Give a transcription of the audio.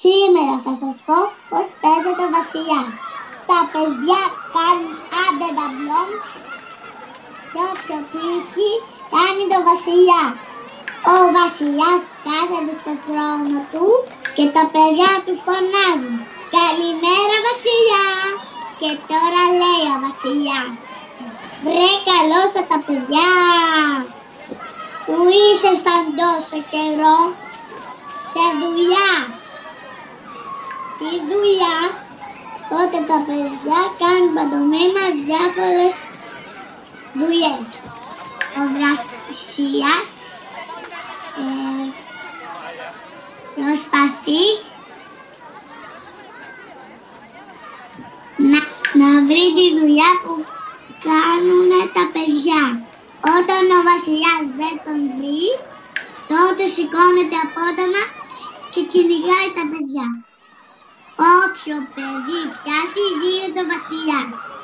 Σήμερα θα σας πω πώς παίζεται ο βασιλιάς. Τα παιδιά κάνουν αντεβαμπλόν και όποιο τύχει κάνει το βασιλιά. Ο βασιλιάς κάθεται στο θρόνο του και τα παιδιά του φωνάζουν «Καλημέρα βασιλιά!» Και τώρα λέει ο βασιλιάς «Βρε καλώς τα παιδιά! Που ήσασταν τόσο καιρό σε δουλειά?» «Τι δουλειά?» Τότε τα παιδιά κάνουν παντομένα διάφορες δουλειές. Ο βασιλιάς προσπαθεί να βρει τη δουλειά που κάνουν τα παιδιά. Όταν ο βασιλιάς δεν τον βρει, τότε σηκώνεται απότομα και κυνηγάει τα παιδιά. Όποιο παιδί πιάσει γίνεται ο βασιλιάς.